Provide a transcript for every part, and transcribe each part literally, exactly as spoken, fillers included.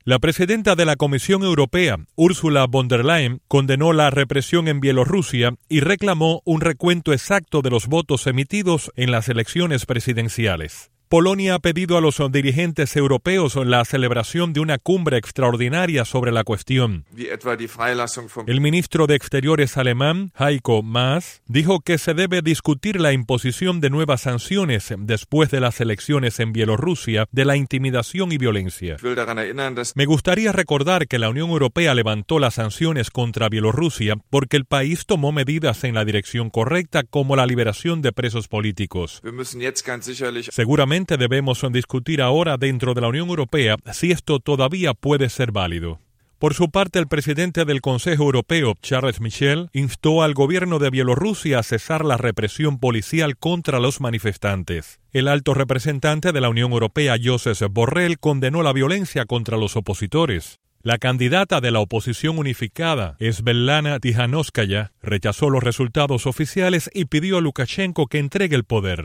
La presidenta de la Comisión Europea, Ursula von der Leyen, condenó la represión en Bielorrusia y reclamó un recuento exacto de los votos emitidos en las elecciones presidenciales. Polonia ha pedido a los dirigentes europeos la celebración de una cumbre extraordinaria sobre la cuestión. El ministro de Exteriores alemán, Heiko Maas, dijo que se debe discutir la imposición de nuevas sanciones después de las elecciones en Bielorrusia de la intimidación y violencia. Me gustaría recordar que la Unión Europea levantó las sanciones contra Bielorrusia porque el país tomó medidas en la dirección correcta, como la liberación de presos políticos. Seguramente debemos discutir ahora dentro de la Unión Europea si esto todavía puede ser válido. Por su parte, el presidente del Consejo Europeo, Charles Michel, instó al gobierno de Bielorrusia a cesar la represión policial contra los manifestantes. El alto representante de la Unión Europea, Josep Borrell, condenó la violencia contra los opositores. La candidata de la oposición unificada, Svetlana Tikhanovskaya, rechazó los resultados oficiales y pidió a Lukashenko que entregue el poder.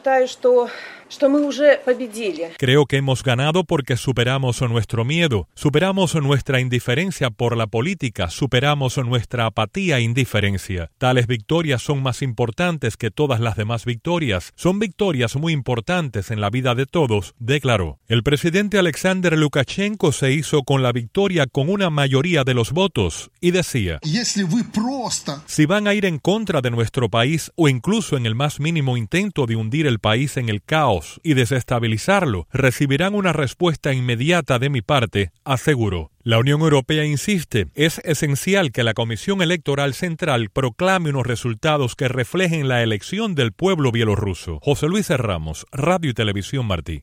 Creo que hemos ganado porque superamos nuestro miedo, superamos nuestra indiferencia por la política, superamos nuestra apatía e indiferencia. Tales victorias son más importantes que todas las demás victorias. Son victorias muy importantes en la vida de todos, declaró. El presidente Alexander Lukashenko se hizo con la victoria con una mayoría de los votos y decía: si van a ir en contra de nuestro país o incluso en el más mínimo intento de hundir el país en el caos y desestabilizarlo, recibirán una respuesta inmediata de mi parte, aseguró. La Unión Europea insiste, es esencial que la Comisión Electoral Central proclame unos resultados que reflejen la elección del pueblo bielorruso. José Luis Ramos, Radio y Televisión Martí.